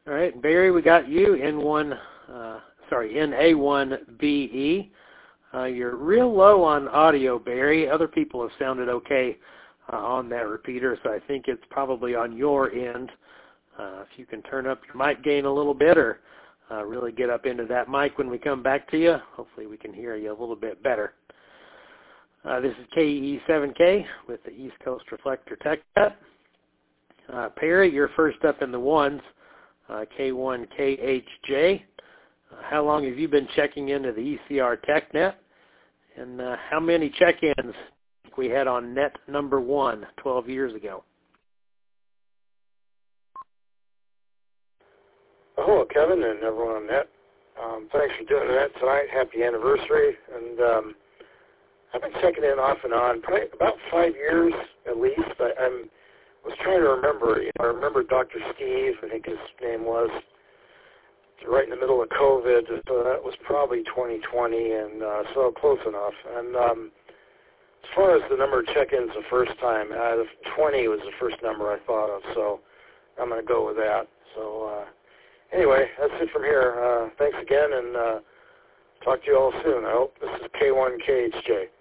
All right, Barry, we got you NA1BE. You're real low on audio, Barry. Other people have sounded okay on that repeater, so I think it's probably on your end. If you can turn up your mic gain a little bit or really get up into that mic when we come back to you, hopefully we can hear you a little bit better. This is KE7K with the East Coast Reflector Tech Net. Perry, you're first up in the ones, K1KHJ. How long have you been checking into the ECR TechNet? And how many check-ins we had on net number 1 12 years ago? Hello, Kevin, and everyone on net. Thanks for doing that tonight. Happy anniversary. And I've been checking in off and on, probably about 5 years at least. I was trying to remember. I remember Dr. Steve, I think his name was, right in the middle of COVID, so that was probably 2020, and so close enough. And as far as the number of check-ins the first time, 20 was the first number I thought of, so I'm going to go with that. So anyway, that's it from here. Thanks again, and talk to you all soon. I hope. This is K1KHJ.